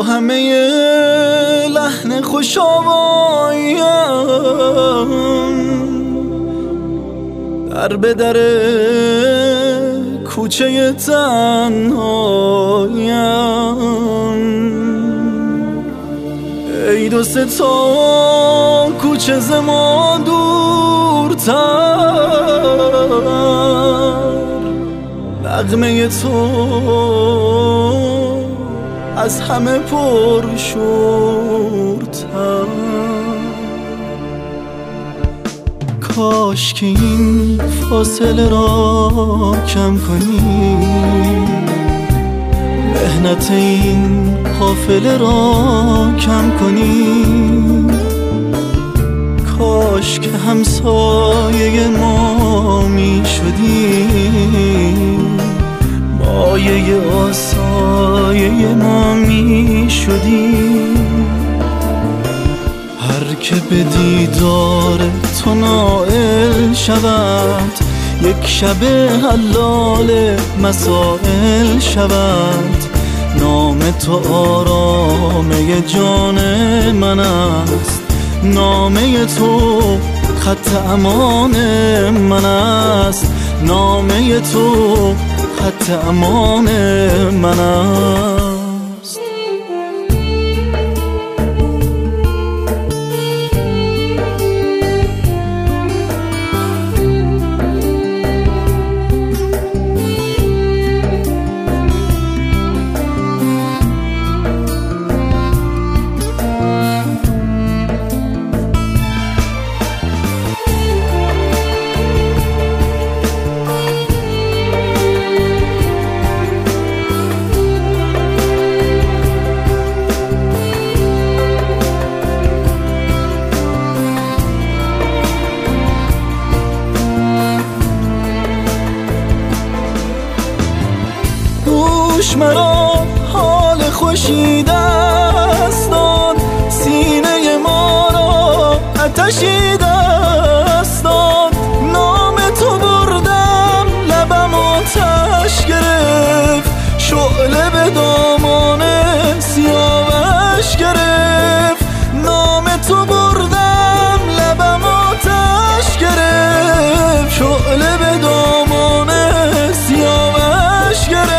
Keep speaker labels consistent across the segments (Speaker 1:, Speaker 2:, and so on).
Speaker 1: همه لحن خوش‌آواییم در به در کوچه تنهاییم. ای دو سه تا کوچه ز ما دورتر، نغمه تو از همه پرشورتر. کاش که این فاصله را کم کنی، محنت این قافله را کم کنی. کاش که همسایه ما می شدی، مایه آسایه ما می شدی. هر که به دیدار تو نائل شود، یک شب حلال مسائل شود. نام تو آرامه جان من است، نامه تو خط امان من است، نامه تو خط امان من است. دوش مرا حال خوشی دست داد، سینه ما را آتشی دست داد. نام تو بردم لبم آتش گرفت، شعله به دامان سیاوش گرفت. نام تو بردم لبم آتش گرفت، شعله به دامان سیاوش گرفت.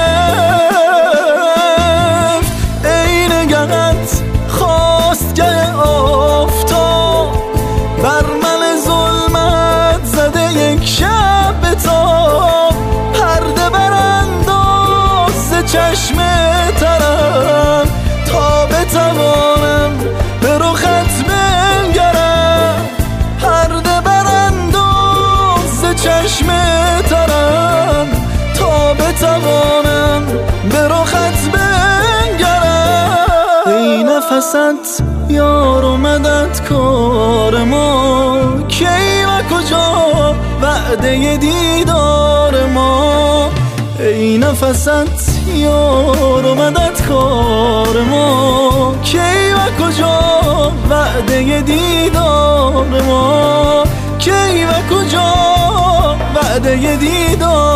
Speaker 1: چشم ترم تا بتوانم به رخت بنگرم، پرده برانداز چشم ترم تا بتوانم به رخت بنگرم. ای نفست یار و مددکار ما، کی و کجا وعده دیدار ما. ای نفست یار و مددکار ما، کی و کجا وعده دیدار ما، کی و کجا وعده دیدار